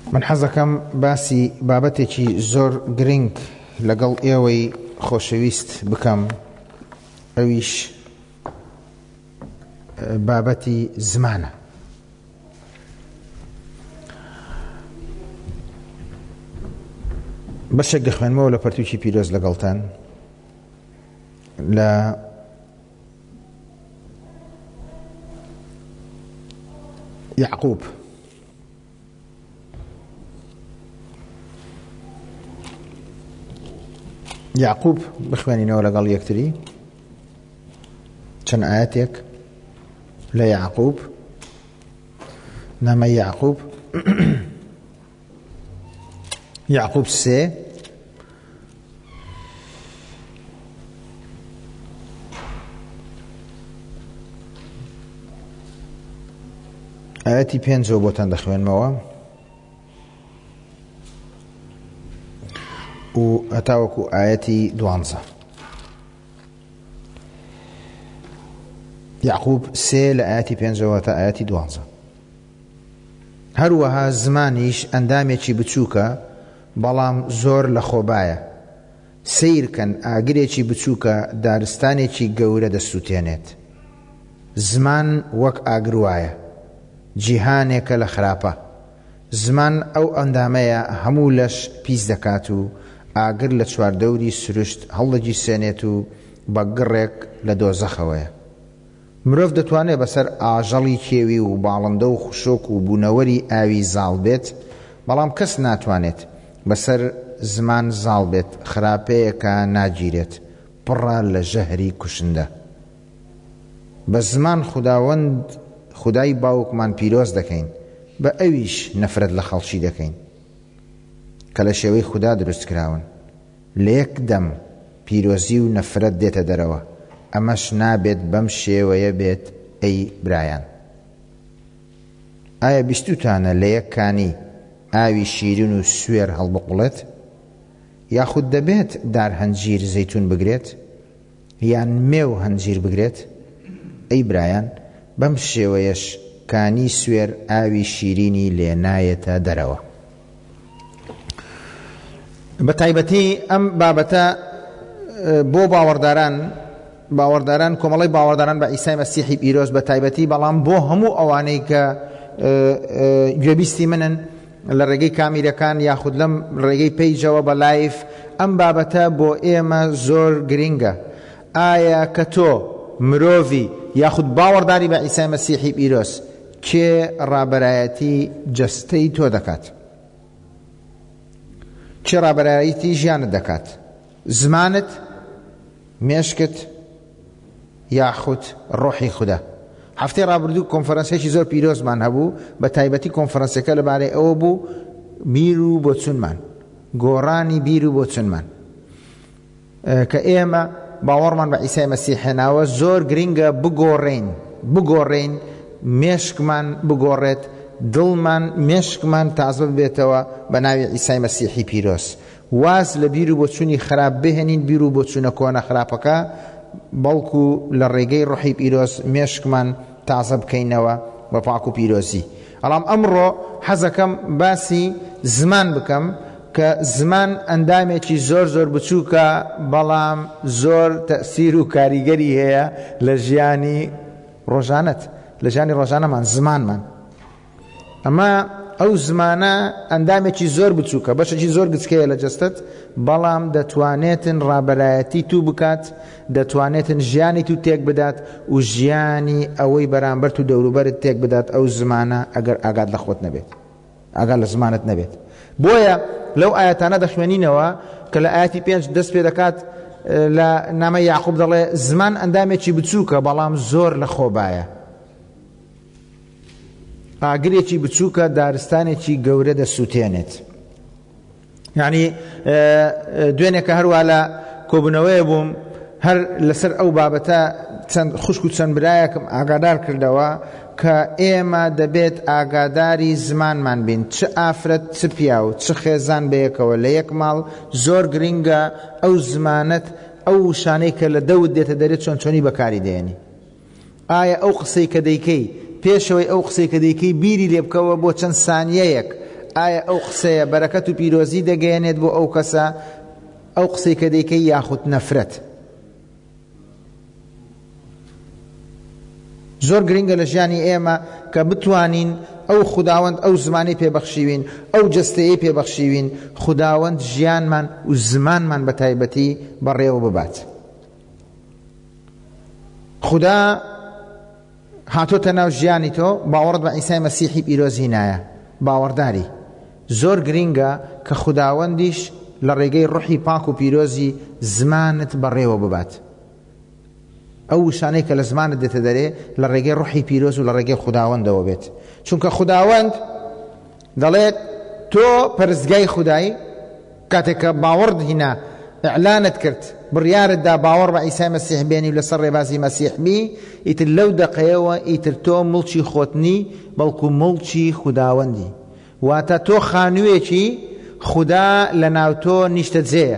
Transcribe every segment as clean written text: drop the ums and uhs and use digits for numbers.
من حەزەکەم باسی بابەتێکی زۆر گرنگ لەگەڵ ئێوەی خۆشەویست بکەم، ئەویش بابەتی زمانە. بەشێک دەخوێنمەوە لە پەرتووکی پیرۆز لەگەڵتان لە یعقوب بخوێنینەوە لەگەڵ یەکتری چەند ئاەتێک لە یعقوب، نامەی یعقوب یعقوب 3 ئاەتی 5 بۆتان دەخوێنمەوە و هەتاوەکو ئاەتی 12. یعقوب 3 لە ئاەتی 5 تا ئاەتی 12. هەروەها زمانیش ئەندامێکی بچووکە بەڵام زۆر لە خۆبایە. سیرکەن ئاگرێکی بچووکە دارستانێکی گەورە دەسووتێنێت. زمان وەک ئاگروایە، جیهانێکە لە خراپە. زمان ئەو ئەندامەیە هەموو لەش پیس دەکات و ئاگر لە چواردەوری سروشت هەڵدەجی سێنێت و بە گڕێک لە دۆزەخەوەیە. مرۆڤ دەتوانێت بەسەر ئاژەڵی کێوی و باڵندە و خوشۆک و بوونەوەری ئاوی زاڵ بێت، بەڵام کەس ناتوانێت بەسەر زمان زاڵ بێت. خراپەیەکە ناگیرێت، پڕە لە ژەهری کوشندە. بە زمان خودای باوکمان پیرۆز دەکەین، بە ئەویش نەفرەت لە خەڵکی دەکەین کە لە شێوەی خوددا دروست کراون. لە یەک دەم پیرۆزی و نەفرەت دێتە دەرەوە. ئەمەش نابێت بەم شێوەیە بێت. ئەی برایان، ئایا بیستوتانە لە یەک کانی ئاوی شیرین و سوێر هەڵبقوڵێت؟ یاخود دەبێت دار هەنجیر زەیتون بگرێت یان مێو هەنجیر بگرێت؟ ئەی برایان، بەم شێوەیەش کانی سوێر ئاوی شیرینی لێ نایەتە دەرەوە. بە تایبەتی ئەم بابەتە بۆ باوەڕداران کۆمەڵی باوەڕداران بە ئیسای مەسیحی پیرۆز بە تایبەتی، بەڵام بۆ هەموو ئەوانەی کە گوێبیستی منن لە ڕێگەی کامیرەکان یاخود لەم ڕێگەی پەیجەوە بە لایف، ئەم بابەتە بۆ ئێمە زۆر گرینگە. ئایا کە تۆ مرۆڤی یاخود باوەڕداری بە ئیسای مەسیحی پیرۆز کێ ڕابەرایەتی جەستەی تۆ دەکات؟ چه ڕابەرایەتی ژیانت دەکات؟ زمانت، مێشکت یاخود ڕۆحی خوددا؟ هەفتەی ڕابردوو کۆنفەرەنسێکی زۆر پیرۆزمان هەبوو، بە تایبەتی کۆنفەرەنسەکە لەبارەی ئەوە بوو بیر و بۆچونمان، گۆڕانی بیر و بۆچونمان، کە ئێمە باوەڕمان بە ئیسای مەسیح هێناوە. زۆر گرینگە بگۆڕین، مێشکمان بگۆڕێت، دڵمان مێشکمان تازە ببێتەوە بە ناوی ئیسای مەسیحی پیرۆز. واز لە بیر و بۆچوونی خراپ بهێنین، بیر و بۆچوونە کۆنە خراپەکە، بەڵکو لە ڕێگەی ڕۆحی پیرۆز مێشکمان تازە بکەینەوە بە پاک و پیرۆزی. بەڵام ئەمڕۆ حەزەکەم باسی زمان بکەم کە زمان ئەندامێکی زۆر زۆر بچووکە، بەڵام زۆر تەسیر و کاریگەری هەیە لە ژیانی ڕۆژانەمان، زمانمان. ئەمە ئەو زمانە ئەندامێکی زۆر بچووکە، بەشێکی زۆر گچکەیە لە جەستت، بەڵام دەتوانێتن ڕابەرایەتی تو بکات، دەتوانێتن ژیانی تو تێک بدات و ژیانی ئەوەی بەرامبەر تو دەوروبەرت تێک بدات. ئەو زمانە ئەگەر ئاگات لە خۆت نەبێت، ئاگات لە زمانت نەبێت. بۆیە لەو ئاەتانە دەخوێنینەوە کە لە ئاەتی 5 دەست پێ دەکات لە نامەی یعقوب، دەڵێ زمان ئەندامێکی بچووکە بەڵام زۆر لە خۆبایە. ئاگرێکی بچووکە دارستانێکی گەورە دەسووتێنێت. یعنی دوێنێکە هەروە لە کۆبوونەوەیە بووم، هەر لەسەر ئەو بابەتە چەند خوشک و چەند برایەکم ئاگادار کردەوە کە ئێمە دەبێت ئاگاداری زمانمان بین. چ ئافرەت، چ پیا و چ خێزان بەیەکەوە لە یەک ماڵ زۆر گرینگە ئەو زمانت، ئەو شانەی کە لە دەوت دێتە دەرێت چۆنی بەکاری دێنی. ئایا ئەو قسەی کە دەیکەی پێشەوەی ئەو قسەی کە دەیکەی بیری لێ بکەوە بۆ چەند سانیەیەک ئایا ئەو قسەیە بەرەکەت و پیرۆزی دەگەیەنێت بۆ ئەو کەسە ئەو قسەی کە دەیکەی یاخود نەفرەت؟ زۆر گرنگە لە ژیانی ئێمە کە بتوانین ئەو خوداوەند ئەو زمانی پێبەخشیوین ئەو جەستەیەی پێبەخشیوین خوداوەند ژیانمان و زمانمان بە تایبەتی بەڕێوە ببات. خدا هاتۆتە ناو ژیانی تۆ، باوەڕت بە عیسای مەسیحی پیرۆزی نایە، باوەڕداری زۆر گرنگە کە خوداوەندیش لە ڕێگەی ڕوحی پاک و پیرۆزی زمانت بەڕێوە ببات. ئەو شانەی کە لە زمانت دێتە دەرێ لە ڕێگەی ڕوحی پیرۆز و لە ڕێگەی خوداوەندەوە بێت. چونکە خوداوەند دەڵێت تۆ پەرستگای خودایی کاتێک کە باوەڕت هینا ئیعلانت کرد بڕیارت دا باوەڕ بە عیسای مەسیح بێنی و لەسەر ڕێبازی مەسیح بی، ئیتر لەو دەقەیەوە ئیتر تۆ مڵکی خۆتنی بەڵکو مڵکی خوداوەندی، واتە تۆ خانوویەکی خدا لە ناو تۆ نیشتە جێیە.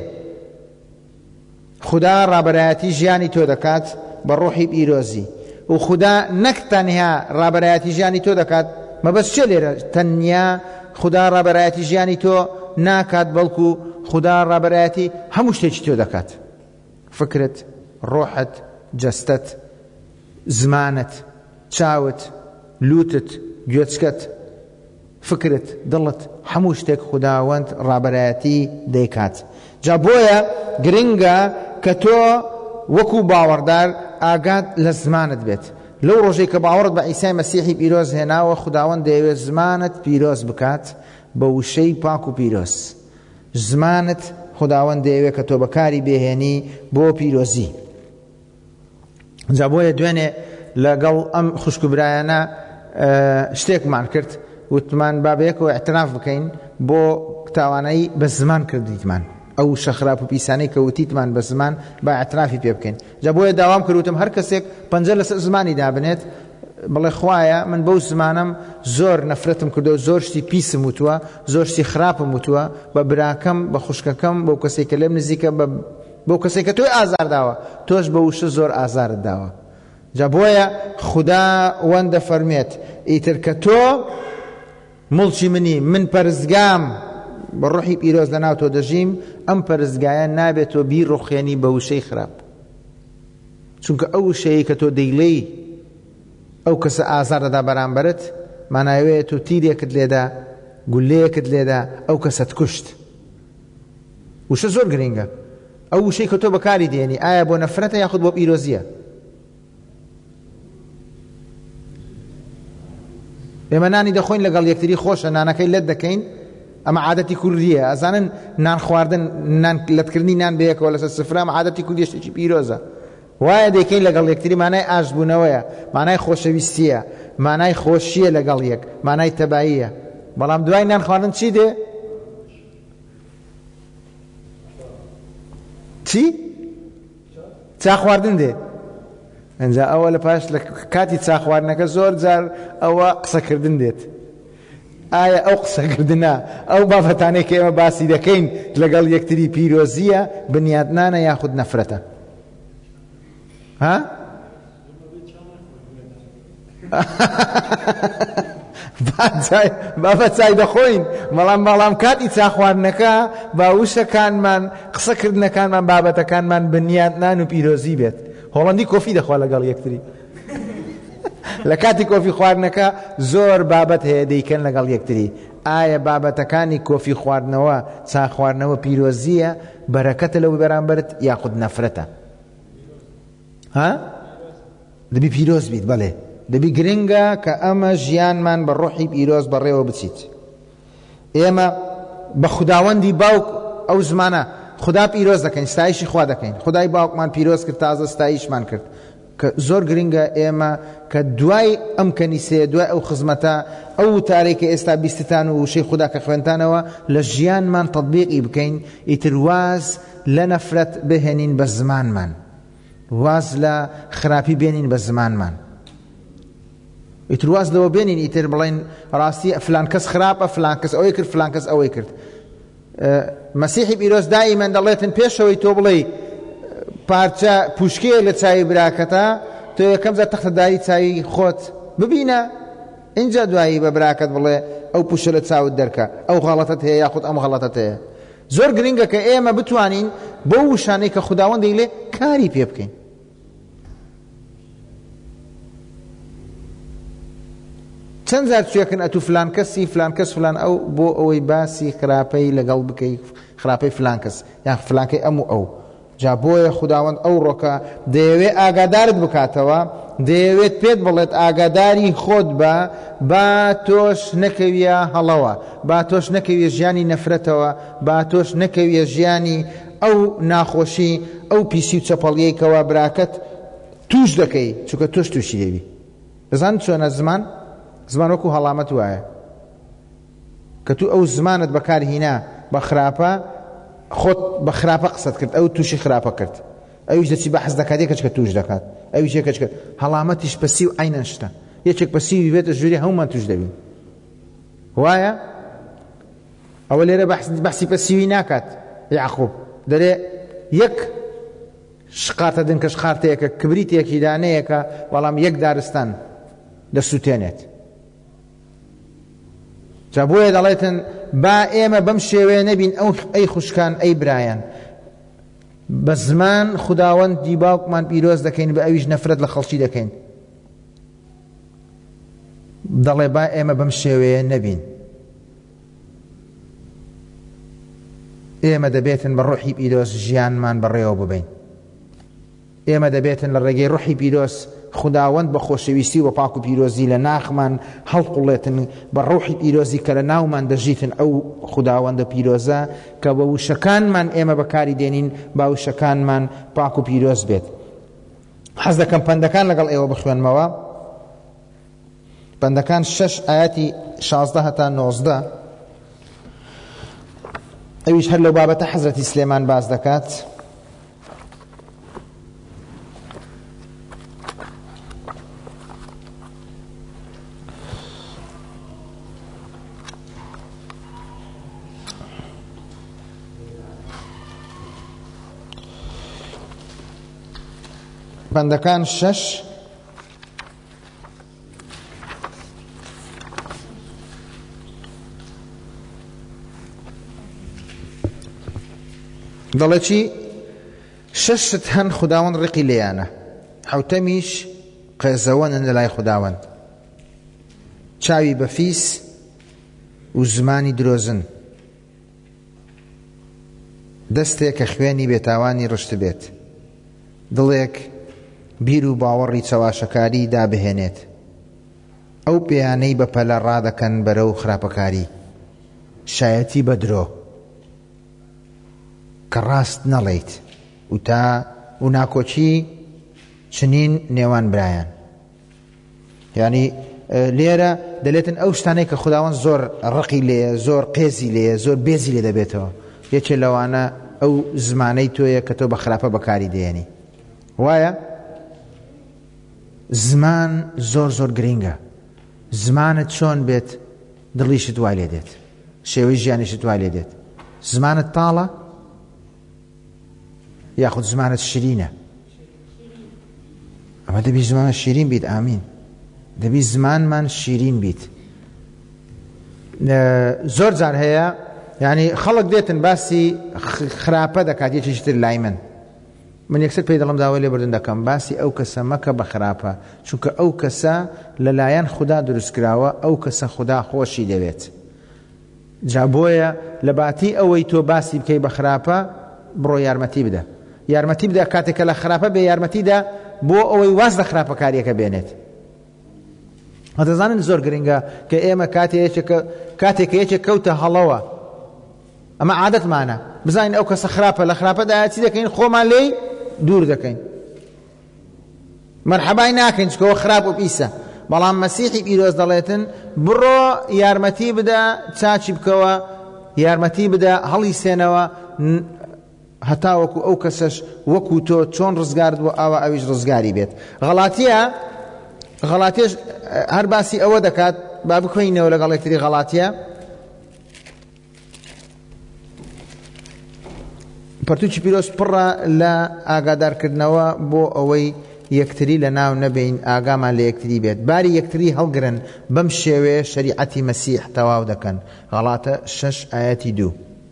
خدا ڕابەرایەتی ژیانی تۆ دەکات بە ڕوحی پیرۆزی، و خدا نەک تەنیا ڕابەرایەتی ژیانی تۆ دەکات، مەبەست چێ لێرە؟ تەنیا خدا ڕابەرایەتی ژیانی تۆ ناکات، بەڵکو خدا ڕابەرایەتی هەموو شتێکی تۆ دەکات. فکرت، ڕۆحت، جەستت، زمانت، چاوت، لوتت، گوێچکت، فکرت، دڵت، هەموو شتێک خداوەند ڕابەرایەتی دەیکات. جا بۆیە گرنگە کە تۆ وەکو باوەڕدار ئاگات لە زمانت بێت. لەو ڕۆژەی کە باوەڕت بە عیسای مەسیحی پیرۆز هێناوە، خداوەند دەیەوێت زمانت پیرۆز بکات بە وشەی پاک و پیرۆز. زمانت خداوەند دەیەوێت کە تۆ بەکاری بێهێنی بۆ پیرۆزی. جا بۆیە دوێنێ لەگەڵ ئەم خوشکبرایانە شتێکمان کرد، وتمان بابەیەکەوە اعتراف بکەین بۆ تاوانایی بە زمان کردیتمان، ئەو شەخراپ و پیسانەی کە وتیتمان بە زمان با اعترافی پێ بکەین. جا بۆیە داوام کردوتم هەر کەسێک پەنجە لەسەر زمانی دابنێت بڵێ خوایە من بەو زمانم زۆر نەفرەتم کردو، زۆر شتی پیسم وتووە، زۆر شتی خراپم وتووە بە براکەم، بە خوشکەکەم، بەو کەسێک کە لێم نزیکە، بەو کەسێک کە تۆی ئازار داوە، تۆش بە وشە زۆر ئازارت داوە. جا بۆیە خوداوەند دەفەرمێت ئیتر کە تۆ مڵکی منی، من پەرستگام بە ڕوحی پیرۆز لەناو تۆ دەژیم، ئەم پەرستگایە نابێت تۆ بیر ڕوخێنی بە وشەی خراپ، چونکە ئەو وشەیە کە تۆ دەیڵێی ئەو کەسە ئازار دەدا بەرامبەرت، ماناوەیە تۆ تیرێکت لێدا، گولەیەکت لێدا، ئەو کەسەت کوشت. وشە زۆر گرنگە. ئەو وشەی کە تۆ بەکاری دێنی ئایا بۆ نەفرەتە یاخود بۆ پیرۆزیە؟ ئێمە نانی دەخۆین لەگەڵ یەکتری خۆشە، نانەکەی لەت دەکەین، ئەمە عادەتی کوردیە. ئەزانن نان خواردن، نان لەتکردنی نان بەیەکەوە لەسەر سفرە ئەمە عادەتی کوردی، شتێکی پیرۆزە. وایە دەیکەین لەگەڵ یەکتری، مانای ئاشبوونەوەیە، مانای خۆشەویستیە، مانای خۆشیە لەگەڵ یەک، مانای تەباییە. بەڵام دوای نان خواردن چی دێ؟ چی؟ چا خواردن دێ. ئەنجا ئەوە لە پاش لە کاتی چا خواردنەکە زۆر جار ئەوە قسەکردن دێت. ئایا ئەو قسەکردنە، ئەو بابەتانەی کە ئێمە باسی دەکەین لەگەڵ یەکتری پیرۆزیە، بنیادنانە یاخود نەفرەتە؟ ها؟ بابە چای دەخۆین، بەڵام کاتی چا خواردنەکە باوشەکانمان، قسەکردنەکانمان، بابەتەکانمان بنیادنان و پیرۆزی بێت. هۆڵەندی کۆفی دەخوا لەگەڵ یەکتری، لە کاتی کۆفی خواردنەکە زۆر بابەت هەیە دەیکەن لەگەڵ یەکتری. ئایا بابەتەکانی کۆفی خواردنەوە، چا خواردنەوە پیرۆزیە، بەرەکەتە لەو بەرامبەرت یاخود نەفرەتە؟ ها؟ دەبی پیرۆز بیت. بەڵێ دەبی گرنگە کە ئەمە ژیانمان بە ڕوحی پیرۆز بەڕێوە بچیت. ئێمە بە خوداوەندی باوک ئەو زمانە خدا پیرۆز دەکەین، ستایشی خوا دەکەین. خدای باوکمان پیرۆز کرد، تازە ستایشمان کرد. کە زۆر گرنگە ئێمە کە دوای ئەم کەنیسەیە، دوای ئەو خزمەتە، ئەو وتارێک کە ئێستا بیستتان و وشەی خدا کە خوێنتانەوە لە ژیانمان تەطبیقی بکەین، ئیتر واز لە نەفرەت بهێنین بە زمانمان، واز لە خراپی بێنین بە زمانمان، ئیتر واز لەوە بێنین، ئیتر بڵێن ڕاستی فلان کەس خراپە، فلان کەس ئەوەی کرد، فلان کەس ئەوەی کرد. مەسیحی پیرۆز دائیمەن دەڵێتن پێشەوەی تۆ بڵێ پارچە پوشکەیە لە چاوی براکەتە، تۆ یەکەم جار تەختەداری چاوی خۆت ببینە، اینجا دوایی بە براکەت بڵێ ئەو پوشە لە چاوت دەرکە ئەو غەڵەتت هەیە یاخود ئەم غەڵەتت هەیە زۆر گرنگە کە ئێمە بتوانین بۆ وشانەی کە خوداوەند دەیڵێ کاری پێ بکەین چەند جار چێکن ئەتو فلان کەسی فلان کەس فلان ئەو بۆ ئەوەی باسی خراپەی لەگەڵ بکەی خراپەی فلان کەس یان فلانکەی ئەم و ئەو جا بۆیە خوداوەند ئەو ڕۆکە دەیەوێت ئاگادارت بکاتەوە دەیەوێت پێت بڵێت ئاگاداری خۆت بە با تۆش نەکەویە هەڵەوە با تۆش نەکەویە ژیانی نەفرەتەوە با تۆش نەکەویە ژیانی ئەو ناخۆشی ئەو پیسی و چەپەڵیەی کەوا براکەت توش دەکەی چونکە تۆش تووشی دەبی بزان چۆنە زمان وەکو هەڵامەت وایە کە تو ئەو زمانت بەکارهینا بە خراپە خۆت بە خراپە قسەت کرد ئەو تووشی خراپە کرد ئەویش دەچی بە حەز دەکات یەکەچ کە توش دەکات ئەویش یەکەچ کرد هەڵامەتیش پەسی و عینەن شتە یەکێک پەسیوی بێتە ژووری هەمومان توش دەبین وایە ئەوە لێرە بەحسی پەسیوی ناکات یعقوب دەرێ یەک شقاتە دن کە شقارتەیەکە کبریتێکی دانەیەکە بەڵام یەک دارستان دەسووتێنێت جا بۆیە دەڵێتن با ئێمە بەم شێوەیە نەبین ئەی خوشکان ئەی برایان بە زمان خوداوەندی باوکمان پیرۆز دەکەین بە ئەویش نەفرەت لە خەڵکی دەکەین دەڵێ با ئێمە بەم شێوەیە نەبین ئێمە دەبێتن بە ڕوحی پیرۆز ژیانمان بەڕێوە ببین ئێمە دەبێتن لە ڕێگەی ڕوحی پیرۆز خداوەند بە خۆشەویستی و پاک و پیرۆزی لە ناخمان هەڵقوڵێتن بە ڕوحی پیرۆزی کە لە ناومان دەژیتن ئەو خداوەندە پیرۆزە کە بە وشەکانمان ئێمە بەکاری دێنین با وشەکانمان پاک و پیرۆز بێت حەز دەکەم پەندەکان لەگەڵ ئێوە بخوێنمەوە پەندەکان 6 ئاەتی 16 هەتا 19 ئەویش هەر لەو بابەتە حەزرەتی سلێمان باز دەکات بەندەکان 6 دەڵێ چی 6 شت هەن خوداوەند ڕقی لێیانە حوتەمیش قێزەوەنن لە لای خوداوەند چاوی بەفیس و زمانی درۆزن دەستێک کە خوێنی بێتاوانی ڕشت بێت دڵێک بیر و باوەڕی چەواشەکاری دابهێنێت ئەو پێیانەی بە پەلە ڕادەکەن بەرەو خراپەکاری شایەتی بە درۆ کە ڕاست نەڵێیت و تا و ناکۆچی چنین نێوان برایان یعنی لێرە دەلێتن ئەو شتانەی کە خوداوەند زۆر ڕقی لێیە زۆر قێزی لێیە زۆر بێزی لێ دەبێتەوە یەکێ لەوانە ئەو زمانەی تۆیە کە تۆ بە خراپە بەکاری دێنی وایە زمان زۆر زۆر گرینگە زمانت چۆن بێت دڵیشت وای لێ دێت شێوەی ژیانیشت وای لێ دێت زمانت تاڵە یاخود زمانت شیرینە ئەمە دەبی زمانە شیرین بیت ئامین دەبی زمانمان شیرین بیت زۆر جار هەیە یعنی خەڵک دێتن باسی خراپە دەکات یەکێکی تر لای من یەکسەر پێی دەڵم داوای لێبوردن دەکەم باسی ئەو کەسە مەکە بە خراپە چونکە ئەو کەسە لەلایەن خوددا دروست کراوە ئەو کەسە خوددا خۆشی دەوێت جا بۆیە لە باتی ئەوەی تۆ باسی بکەی بە خراپە بڕۆ یارمەتی بدە یارمەتی بدە کاتێکە لە خراپە بێ یارمەتیدا بۆ ئەوەی واز لە خراپەکاریەکە بێنێت دەزانن زۆر گرنگە کە ئێمە کاتێک یەکێک کەوتە هەڵەوە ئەمە عادەتمانە بزانین ئەو کەسە خراپە لە خراپەدا چی دەکەین خۆمان لێی دوور دەکەین مەرحەبای ناکەین چکەوە خراپ و پیسە بەڵام مەسیحی پیرۆز دەڵێتن بڕۆ یارمەتی بدە چاچی بکەوە یارمەتی بدە هەڵی سێنەوە هەتا وەکو ئەو کەسەش وەکو تۆ چۆن ڕزگارت بۆ ئاوا ئەویش ڕزگاری بێت غەڵاتیەش هەر باسی ئەوە دەکات با بخوێنینەوە لەگەڵ یەکتری غەڵاتیە پەرتووکی پیرۆز پڕە لە ئاگادارکردنەوە بۆ ئەوەی یەکتری لە ناو نەبین ئاگامان لە یەکتری بێت باری یەکتری هەڵگرن بەم شێوەیە شەریعەتی مەسیح تەواو دەکەن غەڵاتە 6 ئایەتی 2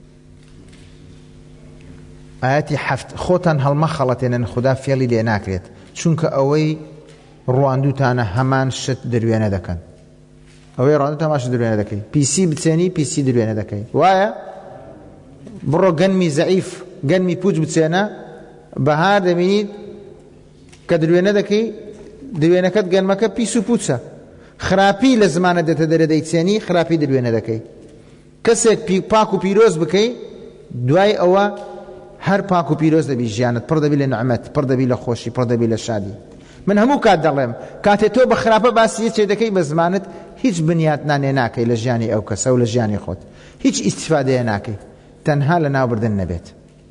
ئایەتی 7 خۆتان هەڵمە خەڵەتێنن خوددا فێڵی لێ ناکرێت چونکە ئەوەی ڕواندوتانە هەمان شت دروێنە دەکەن ئەوەی ڕواندوتان ماش دروێنە دەکەی پیسی بچێنی پیسی دروێنە دەکەی وایە بڕۆ گەنمی زەعیف گەنمی پوچ بچێنە بەهار دەبینیت کە دروێنە دەکەی دروێنەکەت گەنمەکە پیس و پوچە خراپی لە زمانە دێتە دەرە دەیچێنی خراپی دروێنە دەکەی کەسێک پاک و پیرۆز بکەی دوای ئەوە هەر پاک و پیرۆز دەبی ژیانت پڕ دەبی لە نعمەت پڕ دەبی لە خۆشی پڕ دەبی لە شادی من هەموو کات دەڵێم کاتێ تۆ بە خراپە باسی چێ دەکەی بە زمانت هیچ بنیات نانێ ناکەی لە ژیانی ئەو کەسە و لە ژیانی خۆت هیچ ئیستیفادەیە ناکەی تەنها لە ناوبردن نەبێت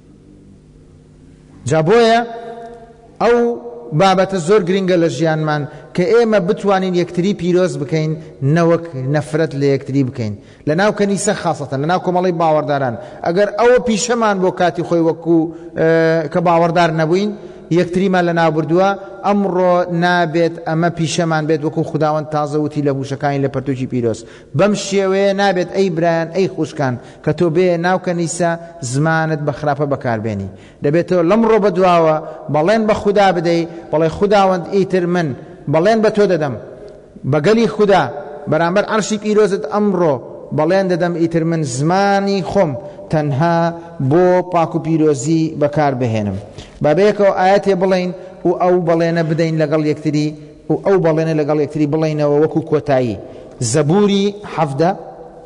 جا بۆیە ئەو بابەتە زۆر گرنگە لە ژیانمان کە ئێمە بتوانین یەکتری پیرۆز بکەین نەوەک نەفرەت لە یەکتری بکەین لە ناو کەنیسە خاصەتەن لە ناو کۆمەڵی باوەڕداران ئەگەر ئەوە پیشەمان بۆ کاتی خۆی وەکو کە باوەڕدار نەبووین یەکتریمان لە ناو بردووە ئەمڕۆ نابێت ئەمە پیشەمان بێت وەکو خوداوەند تازە وتی لە وشەکانی لە پەرتووکی پیرۆز بەم شێوەیە نابێت ئەی برایان ئەی خوشکان کە تۆ بێ ناو کەنیسە زمانت بە خراپە بەکاربێنی دەبێتەوە لەمڕۆ بەدواوە بەڵێن بە خوددا بدەی بەڵێ خوداوەند ئیتر من بەڵێن بە تۆ دەدەم بەگەلی خوددا بەرامبەر عەرشی پیرۆزت ئەمڕۆ بەڵێن دەدەم ئیتر من زمانی خۆم تەنها بۆ پاک و پیرۆزی بەکار بهێنم بابەیەکەوە ئاەتێ بڵین و ئەو بەڵێنە بدەین لەگەڵ یەکتری و ئەو بەڵێنە لەگەڵ یەکتری بڵینەوە وەکو کۆتایی زەبوری 7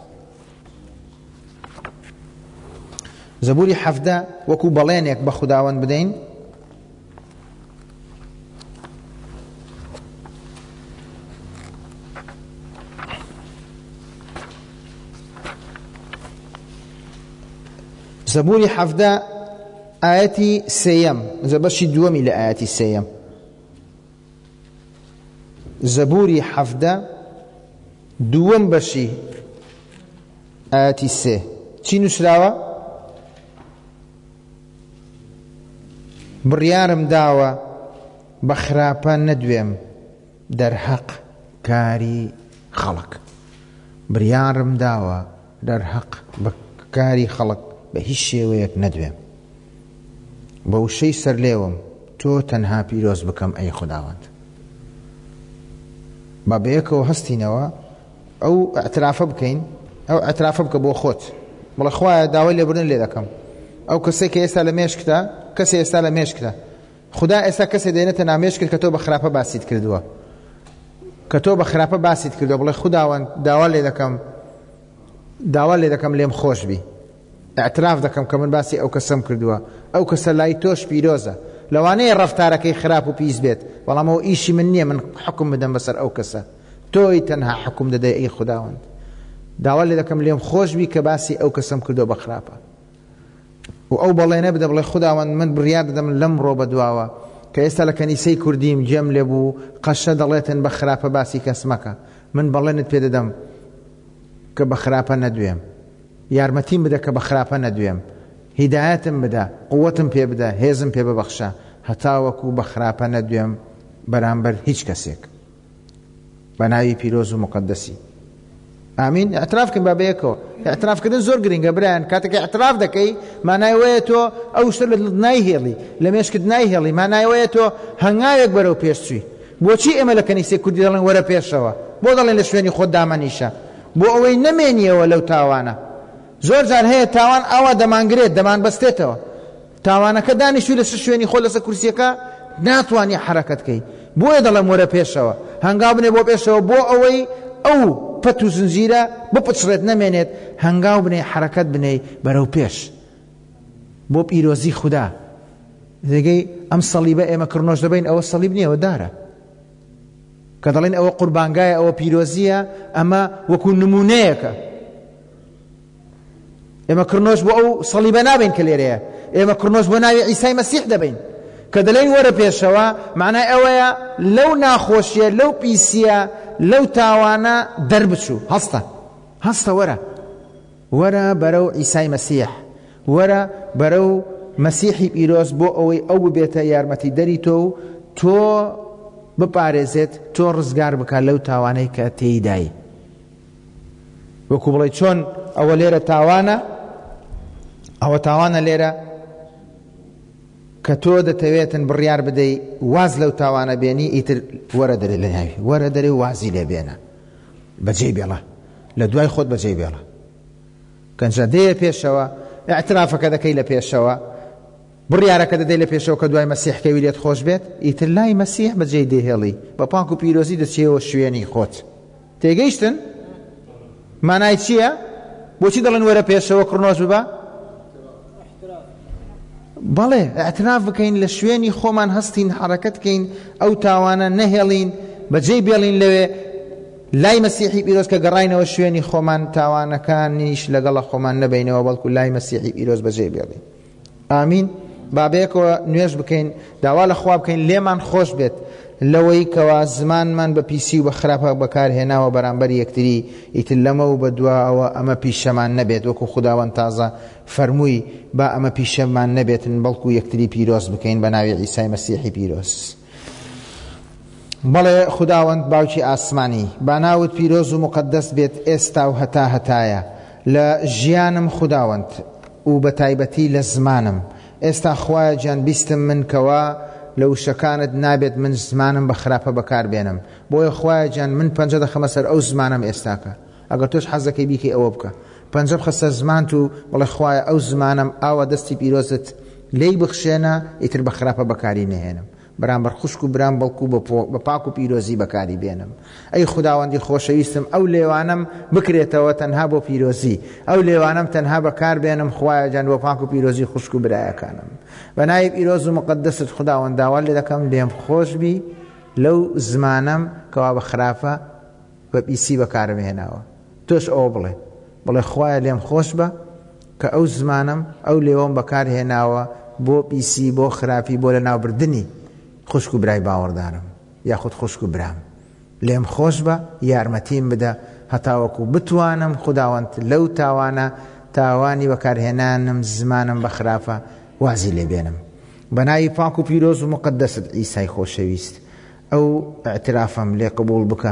زەبوری 7 وەکو بەڵێنێک بە خوداوەند بدەین زەبوری 7 ئاەتی 3 بەشی دووەمی لە ئاەتی 3 زەبوری 7 دووەم بەشی ئاەتی 3 چی نووسراوە بڕیارم داوە بە خراپە نەدوێم دەرهەق کاری خەڵک بڕیارم داوە دەرهەق بە کاری خەڵک بە هیچ شێوەیەک نەدوێم بە وشەی سەر لێوم تۆ تەنها پیرۆز بکەم ئەی خوداوەند با بەیەکەوە هەستینەوە ئەو ئەعترافە بکەین ئەو ئەعترافە بکە بۆ خۆت بڵێ خوایە داوای لێبوردن لێ دەکەم ئەو کەسێک کە ئێستا لە مێشکتە کەسێ ئێستا لە مێشکتە خدا ئێستا کەسێ دێنێتە نامێشکت کە تۆ بە خراپە باسیت کردووە کە تۆ بە خراپە باسیت کردووە بڵێ خوداوەند داوا لێ دەکەم لێم خۆش بی اعتراف دەکەم کە من باسی ئەو کەسەم کردووە ئەو کەسە لای تۆش پیرۆزە لەوانەیە ڕەفتارەکەی خراپ و پیس بێت بەڵام ئەو ئیشی من نییە من حکم بدەم بەسەر ئەو کەسە تۆی تەنها حکم دەدەی ئەی خوداوەند داوا لێ دەکەم لێم خۆش بی کە باسی ئەو کەسەم کردووە بە خراپە و ئەو بەڵێنە بدە بڵێ خوداوەند من بڕیار دەدەم لەمڕۆ بەدواوە کە ئێستا لە کەنیسەی کوردیم جێم لێبوو قەشە دەڵێتن بە خراپە باسی کەس مەکە من بەڵێنت پێ دەدەم کە بە خراپە نەدوێم یارمەتیم بدە کە بە خراپە نەدوێم هیدایەتم بدە قووەتم پێ بدە هێزم پێ ببەخشە هەتا وەکو بە خراپە نەدوێم بەرامبەر هیچ کەسێک بە ناوی پیرۆز و مقدسی ئامین اعترافکن بابەیەکەوە اعترافکردن زۆر گرنگە برایان کاتێک اعتراف دەکەی مانای وەیە تۆ ئەو شتە لە نایهێڵی لە مێشکت نایهێڵی مانای وەیە تۆ هەنگاوێک بەرەو پێشچووی بۆچی ئێمە لە کەنیسەی کوردی دەڵێن وەرە پێشەوە بۆ دەڵێن لە شوێنی خۆت دامەنیشە بۆ ئەوەی نەمێنیەوە لەو تاوانە زۆر جار هەیە تاوان ئاوا دەمانگرێت دەمان بەستێتەوە تاوانەکە دانیشوی لە شوێنی خۆ لەسەر کورسیەکە ناتوانی حرەکەتکەی بۆیە دەڵێم وەرە پێشەوە هەنگاو بنێ بۆ پێشەوە بۆ ئەوەی ئەو پەت و زنجیرە بپچڕێت نەمێنێت هەنگاو بنێ حرەکەت بنێ بەرەو پێش بۆ پیرۆزی خوددا دەگەی ئەم سەلیبە ئێمە کڕنۆش دەبین ئەوە سەلیب نییە ئەوە دارە کە دەڵێن ئەوە قوربانگایە ئەوە پیرۆزیە ئەمە وەکو نمونەیەکە ئێمە کڕنۆش بۆ ئەو سەلیبە نابین کە لێرەیە ئێمە کڕنۆش بۆ ناوی عیسای مەسیح دەبین کە دەڵێن وەرە پێشەوە معنای ئەوەیە لەو ناخۆشیە لەو پیسیە لەو تاوانە دەربچوو هەستە وەرە بەرەو عیسای مەسیح وەرە بەرەو مەسیحی پیرۆز بۆ ئەوەی ئەو ببێتە یارمەتی دەری تۆ و تۆ بپارێزێت، تۆ ڕزگار بکە لەو تاوانەی کە تێیدایی. وەکو بڵێ چۆن ئەوە لێرە تاوانە، ئەوە تاوانە لێرە کە تۆ دەتەوێتن بڕیار بدەی واز لەو تاوانە بێنی، ئیتر وەرە دەرێ لە ناوی، وەرە دەرێ وازی لێ بێنە، بەجێ بێڵە، لە دوای خۆت بەجێ بێڵە. کەنجە دەیە پێشەوە ئاعترافەکە دەکەی لە پێشەوە، بڕیارەکە دەدەی لە پێشەوە کە دوای مەسیح کەوی لێت خۆش بێت، ئیتر لای مەسیح بەجێ دێهێڵی، بە پاک و پیرۆزی دەچێەوە شوێنی خۆت. تێگەیشتن؟ مانای چییە؟ بۆچی دەڵێن وەرە پێشەوە کڕنۆش ببە؟ بەڵێ ئاعتراف بکەین لە شوێنی خۆمان هەستین، حەرەکەت بکەین، ئەو تاوانە نەهێڵین، بەجێ بێڵین لەوێ لای مەسیحی پیرۆز کە گەڕاینەوە شوێنی خۆمان، تاوانەکانیش لەگەڵە خۆمان نەبینەوە، بەڵکو لای مەسیحی پیرۆز بەجێ بێڵین. ئامین. بابەیەکەوە نوێژ بکەین، داوا لە خوا بکەین لێمان خۆش بێت لەوەی کەوا زمانمان بە پیسی و بە خراپە بەکارهێناوە بەرامبەر یەکتری، ئیتر لەمە و بەدواوە ئەمە پیشەمان نەبێت، وەکو خوداوەند تازە فەرمووی با ئەمە پیشەمان نەبێتن، بەڵکو یەکتری پیرۆز بکەین بە ناوی عیسای مەسیحی پیرۆز. بەڵێ خوداوەند باوکی ئاسمانی، با ناوت پیرۆز و مقدس بێت ئێستا و هەتا هەتایە لە ژیانم خوداوەند و بە تایبەتی لە زمانم. ئێستا خوایە گیان بیستم من کەوا لە وشەکانت نابێت من زمانم بە خراپە بەکار بێنم، بۆیە خوایە گیان من پەنجە دەخەمە سەر ئەو زمانم ئێستاکە. ئەگەر تۆش حەزەکەی بیکەی ئەوە بکە، پەنجە بخەسە زمانت و بڵێ خوایە ئەو زمانم ئاوە دەستی پیرۆزت لێی بخشێنە، ئیتر بە خراپە بەکاری نەهێنم، بەرامبەر خوشک و برام بەڵکو بە پاک و پیرۆزی بەکاری بێنم. ئەی خوداوەندی خۆشەویستم، ئەو لێوانم بکرێتەوە تەنها بۆ پیرۆزی، ئەو لێوانم تەنها بەکار بێنم خوایە گیان بۆ پاک و پیرۆزی خوشک و برایەکانم. بە ناوی پیرۆز و مقدست خوداوەند داوا لێ دەکەم لێم خۆش بی لەو زمانم کەوا بە خراپە بە پیسی بەکارمهێناوە. تۆش ئەوە بڵێ خوایە لێم خۆش بە کە ئەو زمانم ئەو لێوەم بەکارهێناوە بۆ پیسی، بۆ خراپی، بۆ لە ناوبردنی خوشک و برای باوەڕدارم یاخود خوشک و برام. لێم خۆش بە، یارمەتیم بدە هەتاوەکو بتوانم خوداوەند لەو تاوانە، تاوانی بەکارهێنانم زمانم بە خراپە وازی لێ بێنم. بە ناوی پاک و پیرۆز و مقدست عیسای خۆشەویست ئەو ئاعترافم لێ قبول بکە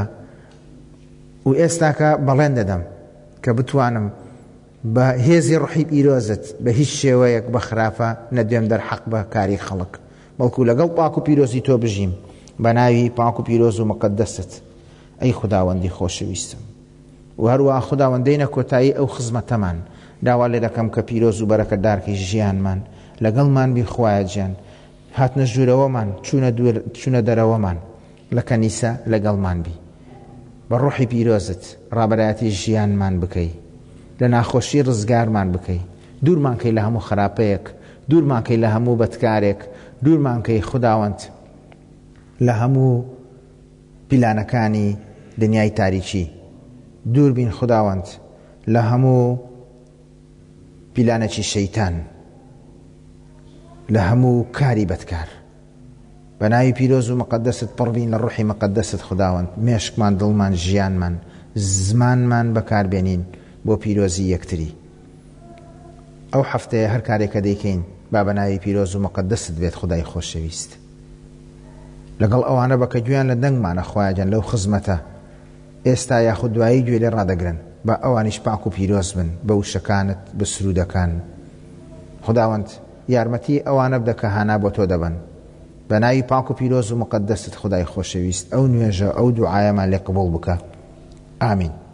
و ئێستاکە بەڵێن دەدەم کە بتوانم بە هێزی ڕوحی پیرۆزت بە هیچ شێوەیەک بە خراپە نەدوێم دەرحەق بە کاری خەڵک، بەڵکو لەگەڵ پاک و پیرۆزی تۆ بژیم بە ناوی پاک و پیرۆز و مقدست. ئەی خوداوەندی خۆشەویستم، و هەروە خوداوەندەی نەکۆتایی ئەو خزمەتەمان داوا لێ دەکەم کە پیرۆز و بەرەکەتدارکەی ژیانمان لەگەڵمان بی خوایە گیان، هاتنە ژوورەوەمان، چوونە دەرەوەمان لە کەنیسە لەگەڵمان بی، بە ڕوحی پیرۆزت ڕابەرایەتی ژیانمان بکەی، لە ناخۆشی ڕزگارمان بکەی، دوورمان کەی لە هەموو خراپەیەک، دوورمان کەی لە هەموو بەدکارێک، دوورمان کەی خوداوەند لە هەموو پیلانەکانی دنیای تاریکی، دوور بین خوداوەند لە هەموو پیلانەکی شەیتان، لە هەموو کاری بەدکار. بە ناوی پیرۆز و مقدست پڕبین لە ڕوحی مقدست خوداوەند، مێشکمان، دڵمان، ژیانمان، زمانمان بەکاربێنین بۆ پیرۆزی یەکتری. ئەو هەفتەیە هەر کارێکە دەیکەین با بە ناوی پیرۆز و مقدست بێت خودای خۆشەویست. لەگەڵ ئەوانە بەکە گویان لە دەنگمانە خوایە گیان لەو خزمەتە ئێستا یاخود دوایی گوێ لێ ڕادەگرن، بە ئەوانیش پاک و پیرۆز بن بە وشەکانت، بە سرودەکان. خوداوەند یارمەتی ئەوانە بدە کە هانا بۆ تۆ دەبن، بە ناوی پاک و پیرۆز و مقدست خودای خۆشەویست ئەو نوێژە ئەو دوعایەمان لێ قبوڵ بکە. ئامین.